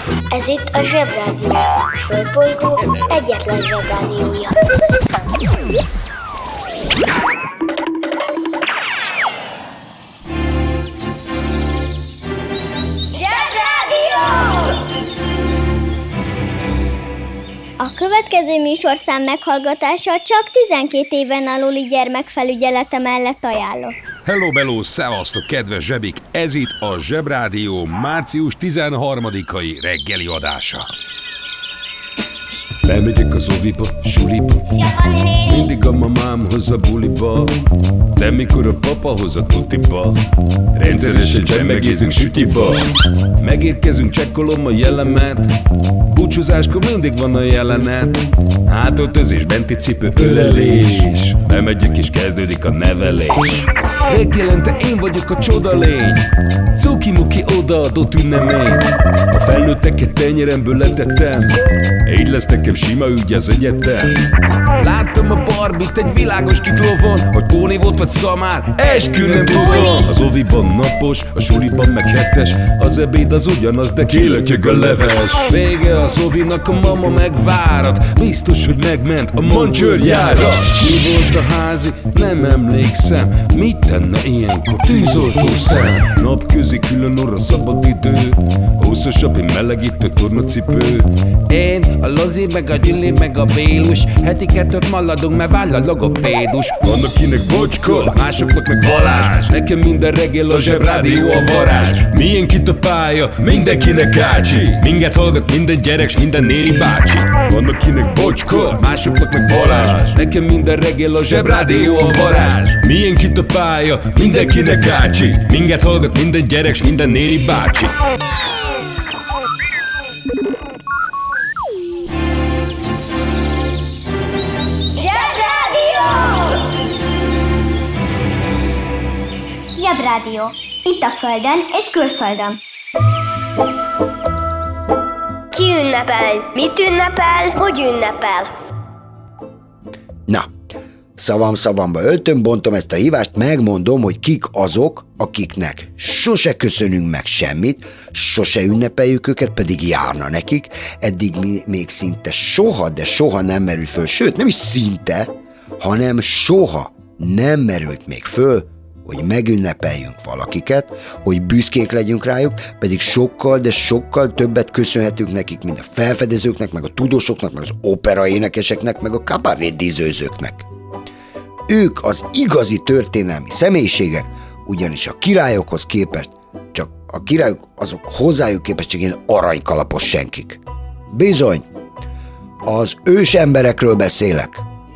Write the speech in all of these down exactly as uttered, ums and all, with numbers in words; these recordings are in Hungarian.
Ez itt a Zsebrádió, a Földbolygó egyetlen Zsebrádiója. A következő műsorszám meghallgatása csak tizenkét éven aluli gyermekfelügyelete mellett ajánlott. Hello, bello, szevasztok, kedves zsebik! Ez itt a Zsebrádió március tizenharmadikai reggeli adása. Lemegyek az oviba, suliba, mindig a mamám hoz a buliba, de mikor a papa hoz a tutiba, rendszeresen csemmegézünk sütiba. Megérkezünk, csekkolom a jellemet, búcsúzáskor mindig van a jelenet, hátöltözés, benti cipő, ölelés, bemegyek és kezdődik a nevelés. Reggelente én vagyok a csoda lény, cuki-muki odaadott ünnemény, a felnőtteket tenyeremből letettem, így lesz nekem sima ügy az egyetem. Láttam a Barbit egy világos kiklovon, hogy Póni volt vagy szamár, eskü nem tudom. Az oviban napos, a suliban meg hetes, az ebéd az ugyanaz, de kilötyög a leves. Vége az ovinak, a mama megvárat, biztos, hogy megment a mancsőrjára. Mi volt a házi? Nem emlékszem, mit tenne ilyenkor tűzoltó szem? Napközi külön orra szabad idő, húszosabb, én melegítő tornacipő. Én, a Lozi, meg a Gyüli, meg a Bélus, heti kettőt maladunk, mert váll a logopédus. Vannak kinek Bocska, másoknak meg Balázs, nekem minden reggel a Zsebrádió a varázs. Milyen itt a pálya, mindenkinek ácsi, minket hallgat minden gyerek, s minden néri bácsi. Vannak kinek Bocska, másoknak meg Balázs, nekem minden reggel a Zsebrádió a varázs. Milyen itt a pálya, mindenkinek ácsi, minket hallgat minden gyerek, s minden néri bácsi. Zsebrádió. Itt a Földön és külföldön. Ki ünnepel? Mit ünnepel? Hogy ünnepel? Na, szavam szavamba öltöm, bontom ezt a hívást, megmondom, hogy kik azok, akiknek sose köszönünk meg semmit, sose ünnepeljük őket, pedig járna nekik, eddig mi, még szinte soha, de soha nem merül föl, sőt, nem is szinte, hanem soha nem merült még föl, hogy megünnepeljünk valakiket, hogy büszkék legyünk rájuk, pedig sokkal, de sokkal többet köszönhetünk nekik, mint a felfedezőknek, meg a tudósoknak, meg az operaénekeseknek, meg a kabarétdízőzőknek. Ők az igazi történelmi személyiségek, ugyanis a királyokhoz képest, csak a királyok azok hozzájuk képest csak ilyen aranykalapos senkik. Bizony, az ősemberekről beszélek.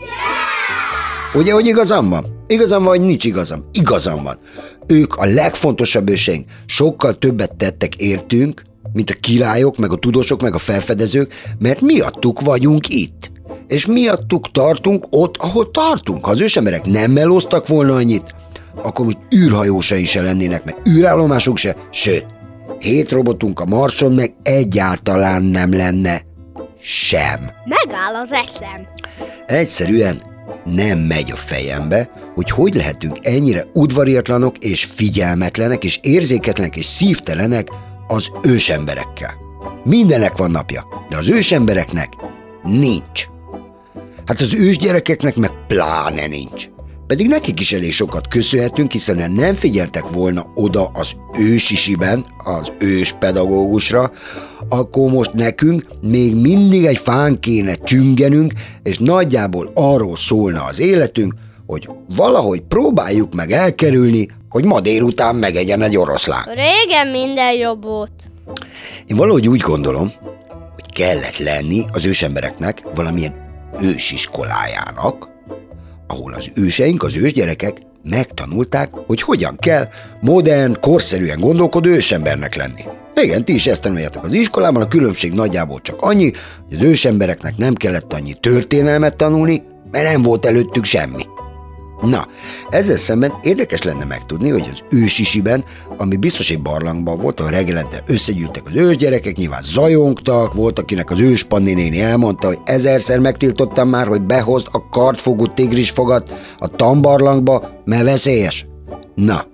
Ugye, hogy igazam van? Igazam van, vagy nincs igazam? Igazam van. Ők a legfontosabb őseink. Sokkal többet tettek értünk, mint a királyok, meg a tudósok, meg a felfedezők, mert miattuk vagyunk itt. És miattuk tartunk ott, ahol tartunk. Ha az ősemberek nem melóztak volna annyit, akkor most űrhajósai se lennének, meg űrállomásunk se, sőt, hét robotunk a Marson meg egyáltalán nem lenne sem. Megáll az eszem. Egyszerűen nem megy a fejembe, hogy hogy lehetünk ennyire udvariatlanok és figyelmetlenek és érzéketlenek és szívtelenek az ősemberekkel. Mindenek van napja, de az ősembereknek nincs. Hát az ősgyerekeknek meg pláne nincs. Pedig nekik is elég sokat köszönhetünk, hiszen nem figyeltek volna oda az ősisiben, az őspedagógusra, akkor most nekünk még mindig egy fán kéne csüngenünk, és nagyjából arról szólna az életünk, hogy valahogy próbáljuk meg elkerülni, hogy ma délután megegyen egy oroszlán. Régen minden jobb volt. Én valahogy úgy gondolom, hogy kellett lenni az ősembereknek valamilyen ősiskolájának, ahol az őseink, az ősgyerekek megtanulták, hogy hogyan kell modern, korszerűen gondolkodó ősembernek lenni. Igen, ti is ezt tanuljátok az iskolában, a különbség nagyjából csak annyi, hogy az ősembereknek nem kellett annyi történelmet tanulni, mert nem volt előttük semmi. Na, ezzel szemben érdekes lenne megtudni, hogy az ősisiben, ami biztos egy barlangban volt, ahol reggelente összegyűltek az ősgyerekek, nyilván zajongtak, volt, akinek az őspanni néni elmondta, hogy ezerszer megtiltottam már, hogy behozd a kartfogú tigrisfogat a tambarlangba, mert veszélyes. Na,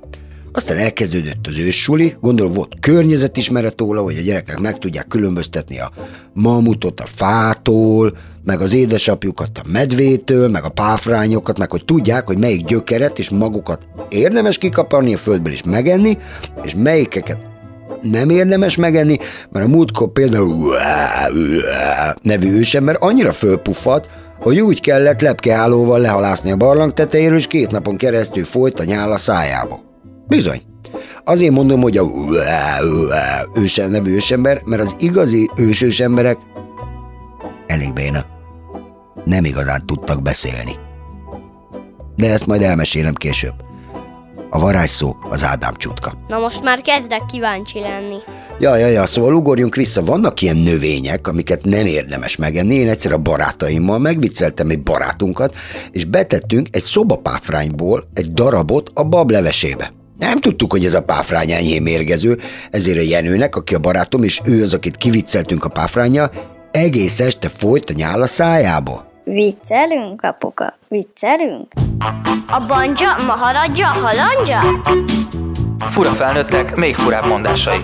Aztán elkezdődött az őssuli, gondolom volt környezetismeret róla, hogy a gyerekek meg tudják különböztetni a mamutot a fától, meg az édesapjukat a medvétől, meg a páfrányokat, meg hogy tudják, hogy melyik gyökeret és magukat érdemes kikaparni a földből és megenni, és melyikeket nem érdemes megenni, mert a múltkor például nevű ősember annyira fölpuffadt, hogy úgy kellett lepkehálóval lehalászni a barlang tetejéről, és két napon keresztül folyt a nyál a szájába. Bizony. Azért mondom, hogy a ősem nevű ősember, mert az igazi ősős emberek elég béna. Nem igazán tudtak beszélni. De ezt majd elmesélem később. A varázsszó az Ádám csutka. Na most már kezdek kíváncsi lenni. Ja, ja, ja, szóval ugorjunk vissza. Vannak ilyen növények, amiket nem érdemes megenni. Én egyszer a barátaimmal megvicceltem egy barátunkat, és betettünk egy szobapáfrányból egy darabot a bab levesébe. Nem tudtuk, hogy ez a páfrány enyhén mérgező, ezért a Jenőnek, aki a barátom, és ő az, akit kivicceltünk a páfránnyal, egész este folyt a nyál a szájába. Viccelünk, apuka? Viccelünk? A banja, maharadja, halandja? Fura felnőttek, még furább mondásai.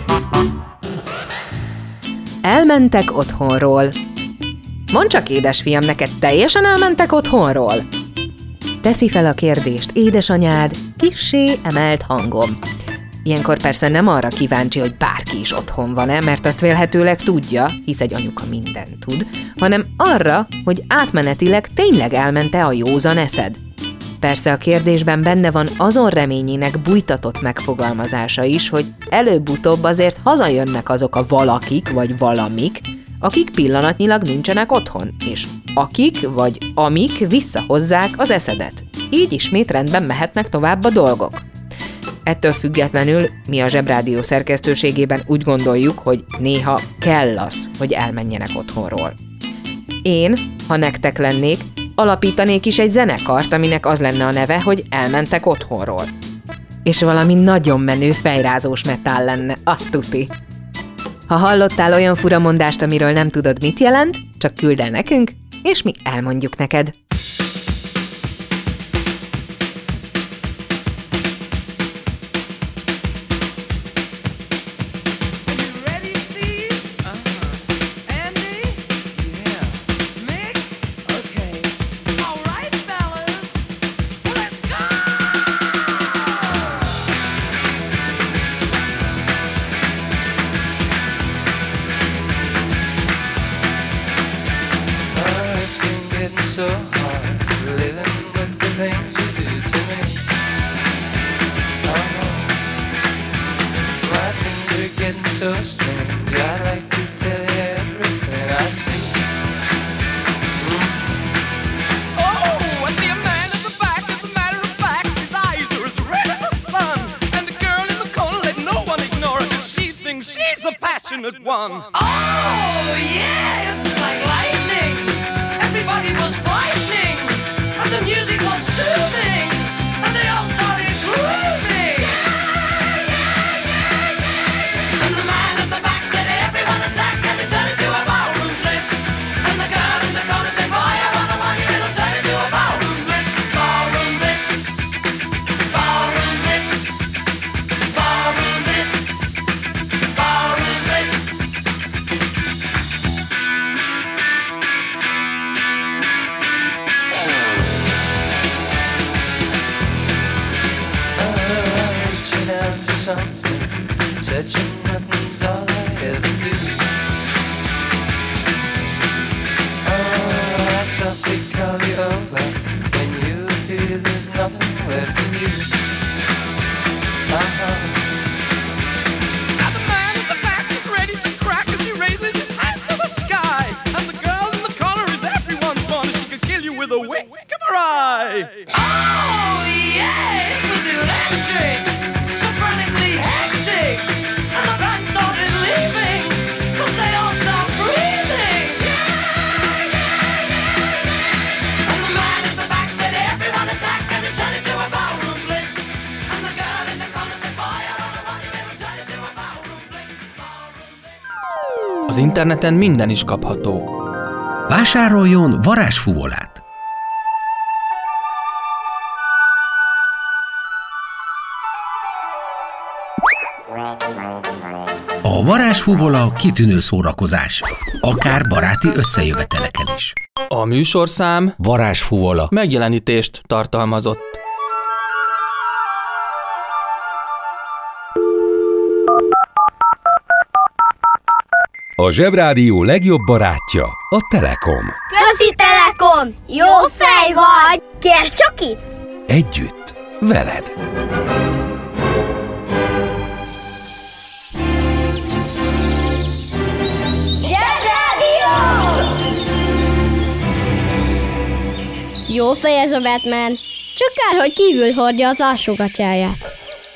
Elmentek otthonról. Mondd csak, édesfiam, neked teljesen elmentek otthonról? Teszi fel a kérdést édesanyád kissé emelt hangon. Ilyenkor persze nem arra kíváncsi, hogy bárki is otthon van-e, mert azt vélhetőleg tudja, hisz egy anyuka mindent tud, hanem arra, hogy átmenetileg tényleg elmente a józan eszed. Persze a kérdésben benne van azon reményének bújtatott megfogalmazása is, hogy előbb-utóbb azért hazajönnek azok a valakik vagy valamik, akik pillanatnyilag nincsenek otthon, és akik vagy amik visszahozzák az eszedet. Így ismét rendben mehetnek tovább a dolgok. Ettől függetlenül mi a Zsebrádió szerkesztőségében úgy gondoljuk, hogy néha kell az, hogy elmenjenek otthonról. Én, ha nektek lennék, alapítanék is egy zenekart, aminek az lenne a neve, hogy elmentek otthonról. És valami nagyon menő fejrázós metál lenne, azt tuti. Ha hallottál olyan furamondást, amiről nem tudod, mit jelent, csak küld el nekünk, és mi elmondjuk neked. So hard living with the things you do to me. Oh no, my things are getting so strange. I'd like to tell you everything I see. Mm. Oh, I see a man in the back. As a matter of fact, his eyes are as red as the sun. And the girl in the corner, let no one ignore her, 'cause she thinks she's the passionate one. Oh yeah, it's like lightning. Everybody was frightening, and the music was soothing, and they all started grooving. And the man at the back said, everyone attack, and they turned into a ballroom blitz. And the girl in the corner said, fire on the money, it'll turn into a ballroom blitz. Ballroom blitz, ballroom blitz, ballroom blitz, ballroom blitz. Something, touching nothing's all I ever do. Oh, I softly call you over when you feel there's nothing left in you. Uh-huh. Now the man in the back is ready to crack as he raises his hands to the sky. And the girl in the corner is everyone's fun, and she could kill you with a wink of her eye. Oh, yeah, it was electric. Hectic, and the band started leaving, 'cause they all stopped breathing. And the man at the back said, everyone attack, and it turned into a ballroom blitz. And the girl in the corner said, fire on the money, it'll turn into a ballroom blitz. Az interneten minden is kapható. Vásároljon varázsfúvolát! A varázsfuvola kitűnő szórakozás, akár baráti összejöveteleken is. A műsorszám Varázsfuvola megjelenítést tartalmazott. A Zsebrádió legjobb barátja a Telekom. Közi Telekom! Jó fej vagy! Kérd csak itt! Együtt, veled. Zsebrádió! Jó fej ez a Batman. Csak kár, hogy kívül hordja az alsógatyáját.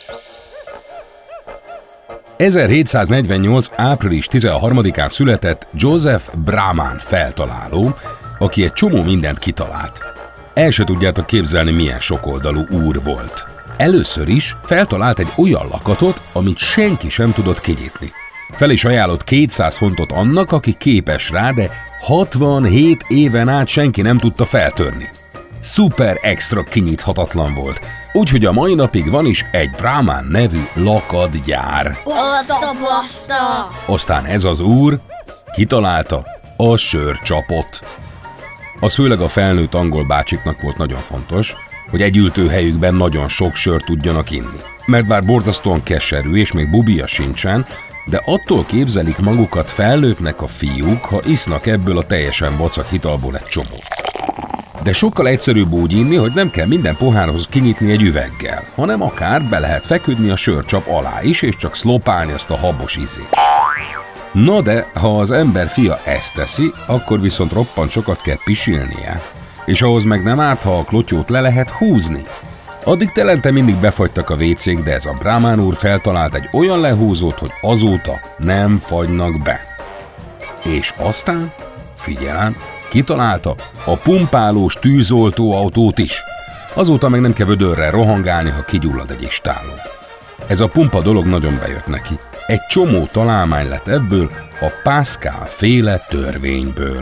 ezerhétszáznegyvennyolc. április tizenharmadikán született Joseph Brahman feltaláló, aki egy csomó mindent kitalált. El se tudjátok képzelni, milyen sokoldalú úr volt. Először is feltalált egy olyan lakatot, amit senki sem tudott kinyitni. Fel is ajánlott kétszáz fontot annak, aki képes rá, de hatvanhét éven át senki nem tudta feltörni. Szuper extra kinyithatatlan volt, úgyhogy a mai napig van is egy Brahman nevű lakatgyár. Azt a baszta! Aztán ez az úr kitalálta a sörcsapot. Az főleg a felnőtt angol bácsiknak volt nagyon fontos, hogy egy ültőhelyükben nagyon sok sört tudjanak inni. Mert bár borzasztóan keserű és még bubija sincsen, de attól képzelik magukat felnőttnek a fiúk, ha isznak ebből a teljesen vacak italból egy csomót. De sokkal egyszerűbb úgy inni, hogy nem kell minden pohárhoz kinyitni egy üveggel, hanem akár be lehet feküdni a sörcsap alá is, és csak szlopálni azt a habos ízét. Na de, ha az ember fia ezt teszi, akkor viszont roppant sokat kell pisilnie, és ahhoz meg nem árt, ha a klotyót le lehet húzni. Addig telente mindig befagytak a vécék, de ez a Brahman úr feltalált egy olyan lehúzót, hogy azóta nem fagynak be. És aztán, figyelem, kitalálta a pumpálós tűzoltóautót is. Azóta meg nem kell vödörrel rohangálni, ha kigyullad egy istáló. Ez a pumpa dolog nagyon bejött neki. Egy csomó találmány lett ebből a Pascal féle törvényből.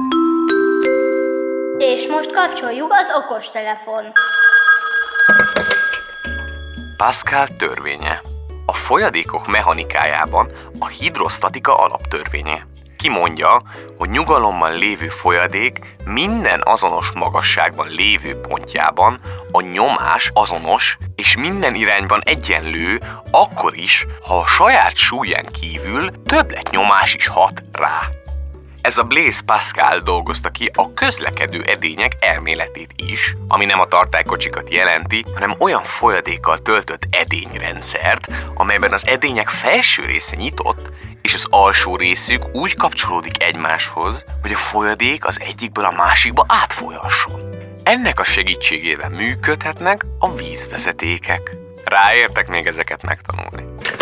És most kapcsoljuk az okostelefon. Pascal törvénye. A folyadékok mechanikájában a hidrosztatika alaptörvénye. Kimondja, hogy nyugalommal lévő folyadék minden azonos magasságban lévő pontjában a nyomás azonos és minden irányban egyenlő, akkor is, ha a saját súlyán kívül többletnyomás is hat rá. Ez a Blaise Pascal dolgozta ki a közlekedő edények elméletét is, ami nem a tartálykocsikat jelenti, hanem olyan folyadékkal töltött edényrendszert, amelyben az edények felső része nyitott, és az alsó részük úgy kapcsolódik egymáshoz, hogy a folyadék az egyikből a másikba átfolyasson. Ennek a segítségével működhetnek a vízvezetékek. Ráértek még ezeket megtanulni.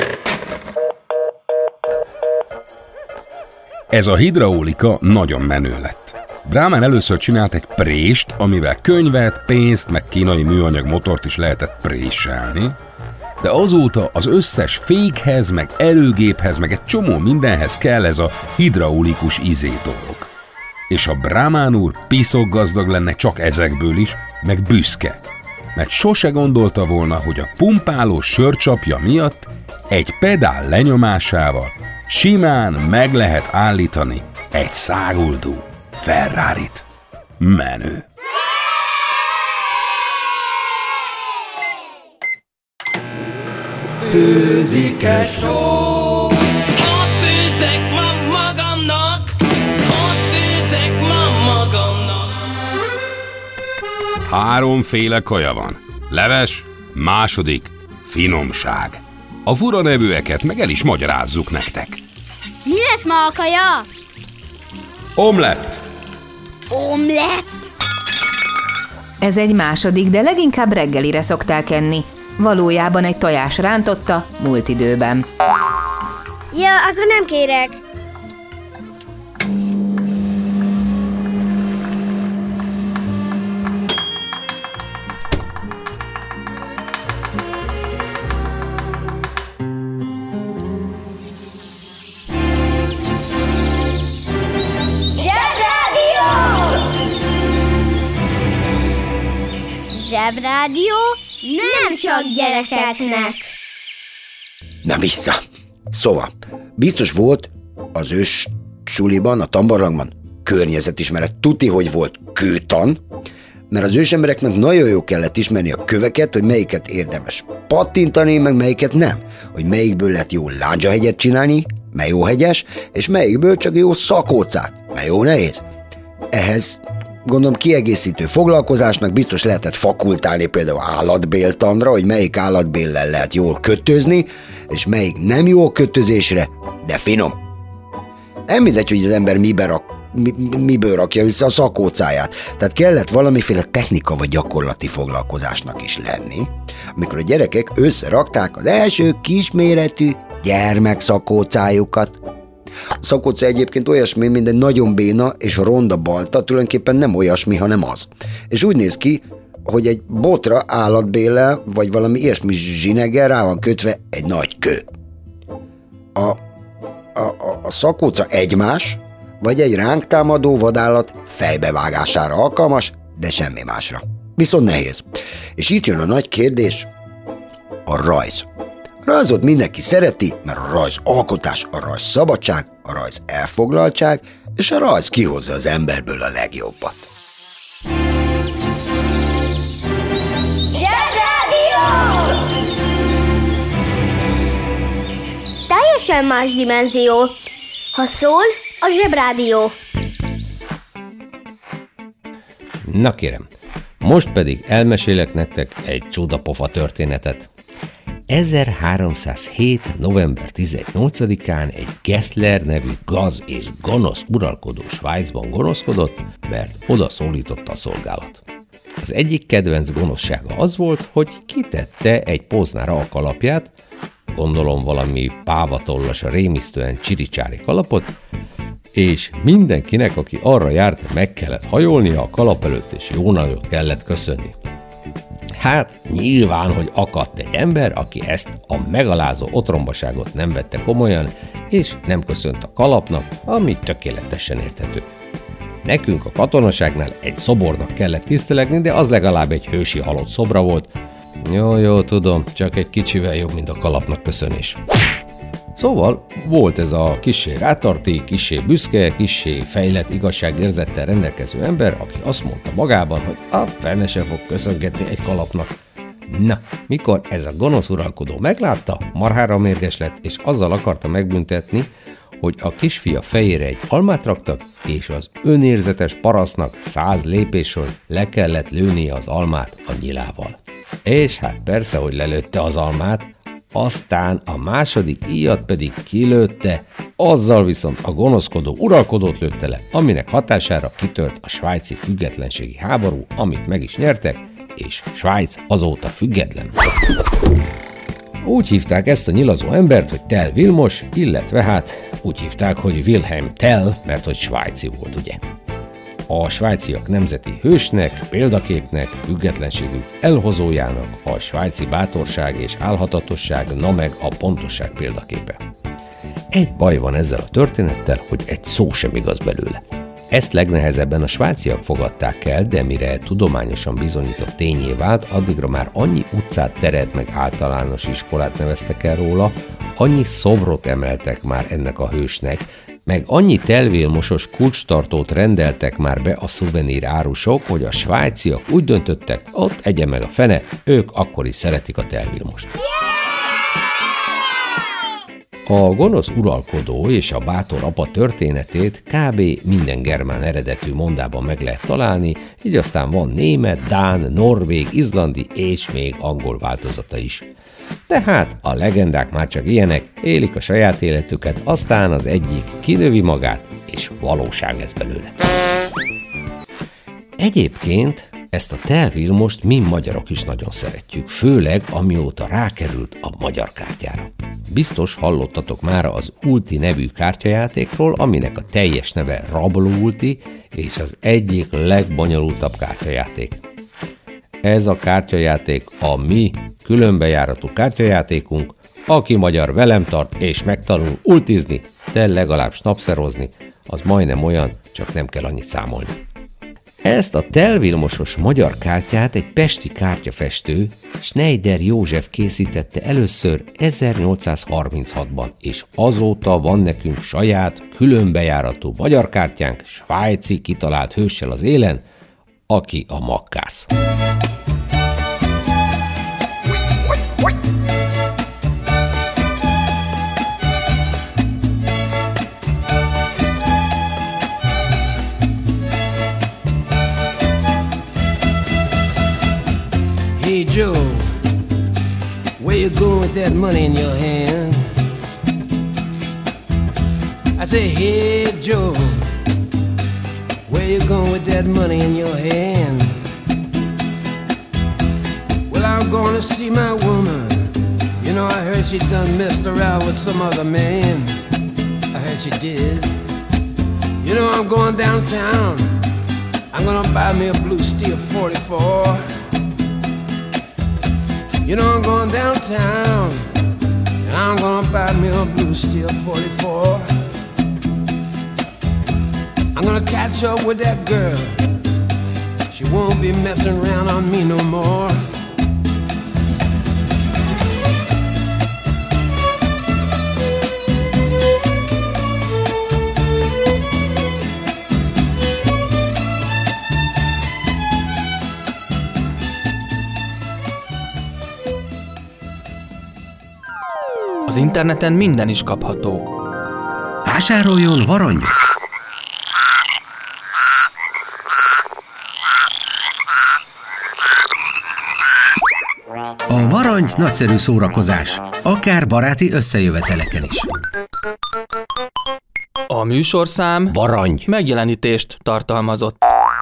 Ez a hidraulika nagyon menő lett. Brahman először csinált egy prést, amivel könyvet, pénzt, meg kínai műanyag motort is lehetett préselni, de azóta az összes fékhez, meg erőgéphez, meg egy csomó mindenhez kell ez a hidraulikus izé dolog. És a Brahman úr piszok gazdag lenne csak ezekből is, meg büszke, mert sose gondolta volna, hogy a pumpálós sörcsapja miatt egy pedál lenyomásával simán meg lehet állítani egy száguldó Ferrarit. Menő! Főzik-e só? Ott főzek ma magamnak, ott főzek ma magamnak. Háromféle kaja van. Leves, második, finomság. A fura nevűeket meg el is magyarázzuk nektek. Mi lesz ma a kaja? Omlett. Omlett? Ez egy második, de leginkább reggelire szokták enni. Valójában egy tojás rántotta múlt időben. Ja, akkor nem kérek. Zsebrádió nem csak gyerekeknek. Na vissza! Szóval, biztos volt az ős suliban, a tanbarlangban környezetismeret. Tuti, hogy volt kőtan, mert az ősembereknek nagyon jó kellett ismerni a köveket, hogy melyiket érdemes pattintani, meg melyiket nem. Hogy melyikből lehet jó lándzsahegyet csinálni, mely jó hegyes, és melyikből csak jó szakócát, mely jó nehéz. Ehhez gondolom kiegészítő foglalkozásnak biztos lehetett fakultálni például állatbéltanra, hogy melyik állatbéllel lehet jól kötözni, és melyik nem jó kötözésre, de finom. Nem mindegy, hogy az ember mibe rak, mi, miből rakja vissza a szakócáját. Tehát kellett valamiféle technika vagy gyakorlati foglalkozásnak is lenni, amikor a gyerekek összerakták az első kisméretű gyermekszakócájukat. A szakóca egyébként olyasmi, mint egy nagyon béna és ronda balta, tulajdonképpen nem olyasmi, hanem az. És úgy néz ki, hogy egy botra állatbéllel, vagy valami ilyesmi zsineggel rá van kötve egy nagy kő. A, a, a, a szakóca egymás, vagy egy ránk támadó vadállat fejbevágására alkalmas, de semmi másra. Viszont nehéz. És itt jön a nagy kérdés, a rajz. A rajzot mindenki szereti, mert a rajz alkotás, a rajz szabadság, a rajz elfoglaltság, és a rajz kihozza az emberből a legjobbat. Zsebrádió! Teljesen más dimenzió. Ha szól, a Zsebrádió. Na kérem, most pedig elmesélek nektek egy csudapofa történetet. ezerháromszázhét. november tizennyolcadikán egy Gessler nevű gaz és gonosz uralkodó Svájcban gonoszkodott, mert oda szólította a szolgálat. Az egyik kedvenc gonoszsága az volt, hogy kitette egy poznára a kalapját, gondolom valami pávatollas, rémisztően csiricsári kalapot, és mindenkinek, aki arra járt, meg kellett hajolnia a kalap előtt, és jó nagyot kellett köszönni. Hát nyilván, hogy akadt egy ember, aki ezt a megalázó otrombaságot nem vette komolyan, és nem köszönt a kalapnak, ami tökéletesen érthető. Nekünk a katonaságnál egy szobornak kellett tisztelegni, de az legalább egy hősi halott szobra volt. Jó, jó, tudom, csak egy kicsivel jobb, mint a kalapnak köszönés. Szóval volt ez a kissé rátarti, kissé büszke, kissé fejlett igazságérzettel rendelkező ember, aki azt mondta magában, hogy a fene sem fog köszöngetni egy kalapnak. Na, mikor ez a gonosz uralkodó meglátta, marhára mérges lett, és azzal akarta megbüntetni, hogy a kisfia fejére egy almát raktak, és az önérzetes parasztnak száz lépésről le kellett lőnie az almát a nyilával. És hát persze, hogy lelőtte az almát, aztán a második íjat pedig kilőtte, azzal viszont a gonoszkodó uralkodót lőtte le, aminek hatására kitört a svájci függetlenségi háború, amit meg is nyertek, és Svájc azóta független. Úgy hívták ezt a nyilazó embert, hogy Tell Vilmos, illetve hát úgy hívták, hogy Wilhelm Tell, mert hogy svájci volt, ugye. A svájciak nemzeti hősnek, példaképnek, függetlenségük elhozójának, a svájci bátorság és álhatatosság, na meg a pontosság példaképe. Egy baj van ezzel a történettel, hogy egy szó sem igaz belőle. Ezt legnehezebben a svájciak fogadták el, de mire tudományosan bizonyított tényé vált, addigra már annyi utcát, teret meg általános iskolát neveztek el róla, annyi szobrot emeltek már ennek a hősnek, meg annyi Tell Vilmosos kulcstartót rendeltek már be a szuvenír árusok, hogy a svájciak úgy döntöttek, ott egye meg a fene, ők akkor is szeretik a Tell Vilmost. A gonosz uralkodó és a bátor apa történetét kb. Minden germán eredetű mondában meg lehet találni, így aztán van német, dán, norvég, izlandi és még angol változata is. Tehát a legendák már csak ilyenek, élik a saját életüket, aztán az egyik kinövi magát, és valóság lesz belőle. Egyébként ezt a Tell Vilmost mi magyarok is nagyon szeretjük, főleg amióta rákerült a magyar kártyára. Biztos hallottatok már az Ulti nevű kártyajátékról, aminek a teljes neve Rabló Ulti, és az egyik legbonyolultabb kártyajáték. Ez a kártyajáték a mi különbejáratú kártyajátékunk, aki magyar velem tart és megtanul ultizni, de legalább snapszerozni, az majdnem olyan, csak nem kell annyit számolni. Ezt a telvilmosos magyar kártyát egy pesti kártyafestő, Schneider József készítette először ezernyolcszázharminchatban, és azóta van nekünk saját, különbejáratú magyar kártyánk, svájci kitalált hőssel az élen, aki a makkász. Hey Joe, where you going with that money in your hand? I say, hey Joe, where you going with that money in your hand? Well, I'm going to see my woman. You know, I heard she done messed around with some other man. I heard she did. You know, I'm going downtown. I'm gonna buy me a blue steel forty-four. You know I'm going downtown, and I'm gonna buy me a blue steel forty-four. I'm gonna catch up with that girl. She won't be messing around on me no more. Az interneten minden is kapható. Vásároljon varongyot! A varangy nagyszerű szórakozás, akár baráti összejöveteleken is. A műsorszám varangy megjelenítést tartalmazott.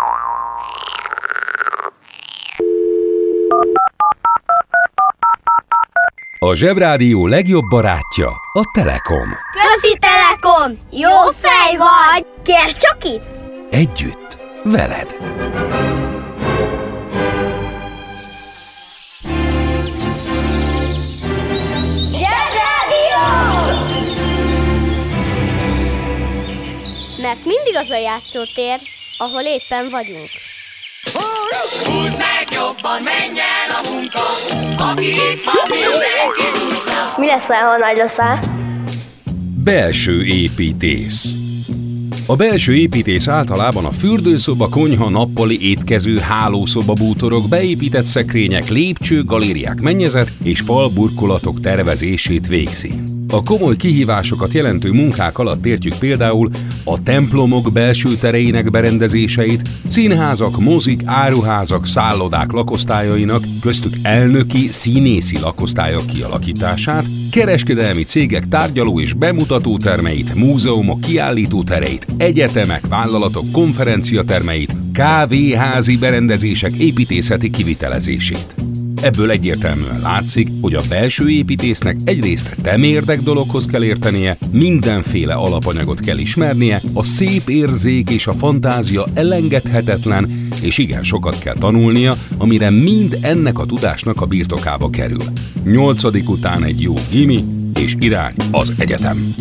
A Zsebrádió legjobb barátja a Telekom. Közi Telekom! Jó fej vagy! Kérd csak itt! Együtt, veled! Zsebrádió! Mert mindig az a játszótér, ahol éppen vagyunk. Húzd meg jobban, menjen a munka, aki itt van, mindenki húzza. Mi lesz, ha nagy leszel? Belső építész. A belső építész általában a fürdőszoba, konyha, nappali, étkező, hálószoba bútorok, beépített szekrények, lépcső, galériák, mennyezet és falburkolatok tervezését végzi. A komoly kihívásokat jelentő munkák alatt értjük például a templomok belső tereinek berendezéseit, színházak, mozik, áruházak, szállodák lakosztályainak, köztük elnöki, színészi lakosztályok kialakítását, kereskedelmi cégek tárgyaló és bemutató termeit, múzeumok kiállító tereit, egyetemek, vállalatok konferenciatermeit, kávéházi berendezések építészeti kivitelezését. Ebből egyértelműen látszik, hogy a belső építésznek egyrészt temérdek dologhoz kell értenie, mindenféle alapanyagot kell ismernie, a szép érzék és a fantázia elengedhetetlen, és igen sokat kell tanulnia, amire mind ennek a tudásnak a birtokába kerül. Nyolcadik után egy jó gimi, és irány az egyetem.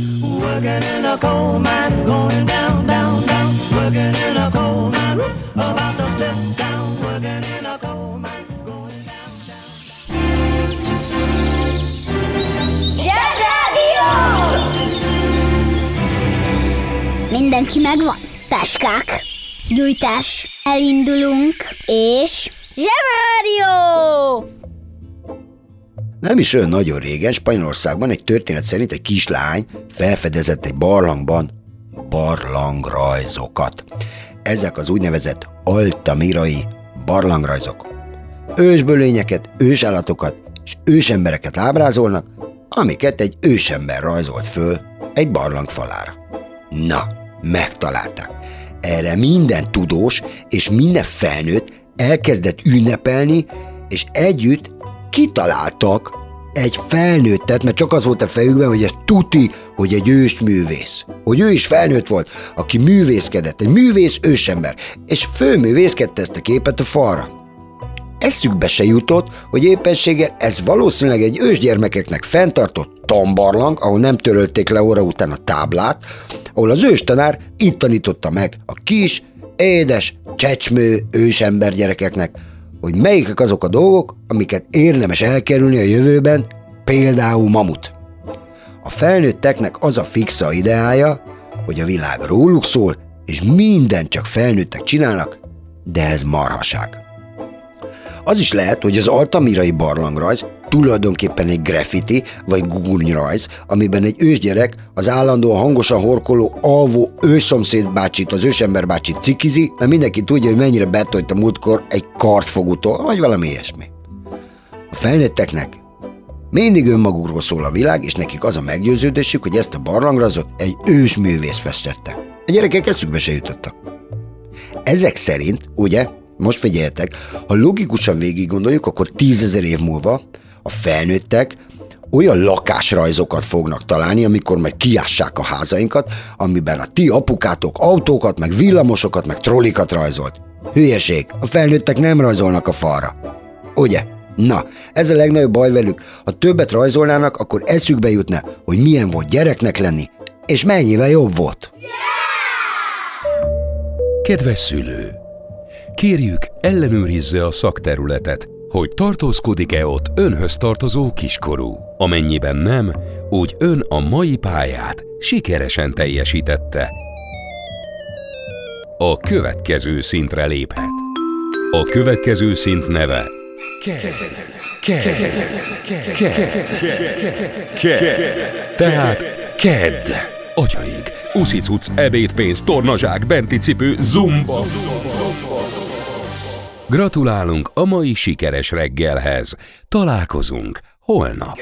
Mindenki megvan? Táskák, gyújtás, elindulunk, és... Zsebrádió! Nem is olyan nagyon régen Spanyolországban egy történet szerint egy kislány felfedezett egy barlangban barlangrajzokat. Ezek az úgynevezett altamirai barlangrajzok. Ősbölényeket, ősállatokat és ősembereket ábrázolnak, amiket egy ősember rajzolt föl egy barlang falára. Na, megtalálták. Erre minden tudós és minden felnőtt elkezdett ünnepelni, és együtt kitaláltak egy felnőttet, mert csak az volt a fejükben, hogy ez tuti, hogy egy ősművész. Hogy ő is felnőtt volt, aki művészkedett, egy művész ősember, és fölművészkedte ezt a képet a falra. Eszükbe se jutott, hogy éppenséggel ez valószínűleg egy ősgyermekeknek fenntartott tombarlang, ahol nem törölték le óra után a táblát, ahol az őstanár itt tanította meg a kis édes, csecsmő, ősember gyerekeknek, hogy melyikek azok a dolgok, amiket érdemes elkerülni a jövőben, például mamut. A felnőtteknek az a fixa ideája, hogy a világ róluk szól, és mindent csak felnőttek csinálnak, de ez marhaság. Az is lehet, hogy az altamirai barlangrajz tulajdonképpen egy graffiti vagy gúnyrajz, amiben egy ősgyerek az állandóan hangosan horkoló, alvó ősszomszéd bácsit, az ősember bácsit cikizi, mert mindenki tudja, hogy mennyire betojt a múltkor egy kartfogútól, vagy valami ilyesmi. A felnőtteknek mindig önmagukról szól a világ, és nekik az a meggyőződésük, hogy ezt a barlangrajzot egy ősművész festette. A gyerekek eszükbe se jutottak. Ezek szerint, ugye, most figyeljetek, ha logikusan végig gondoljuk, akkor tízezer év múlva a felnőttek olyan lakásrajzokat fognak találni, amikor majd kiássák a házainkat, amiben a ti apukátok autókat, meg villamosokat, meg trollikat rajzolt. Hülyeség, a felnőttek nem rajzolnak a falra. Ugye? Na, ez a legnagyobb baj velük. Ha többet rajzolnának, akkor eszükbe jutna, hogy milyen volt gyereknek lenni, és mennyivel jobb volt. Kedves szülő! Kérjük, ellenőrizze a szakterületet, hogy tartózkodik-e ott önhöz tartozó kiskorú. Amennyiben nem, úgy ön a mai pályát sikeresen teljesítette. A következő szintre léphet. A következő szint neve Ked. Ked. Ked. Ked. Tehát Ked. Atyaik, uszicuc, ebédpénz, tornazsák, benti cipő, zumba. Gratulálunk a mai sikeres reggelhez. Találkozunk holnap.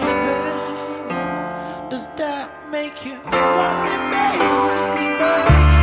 Does that make you want me, baby?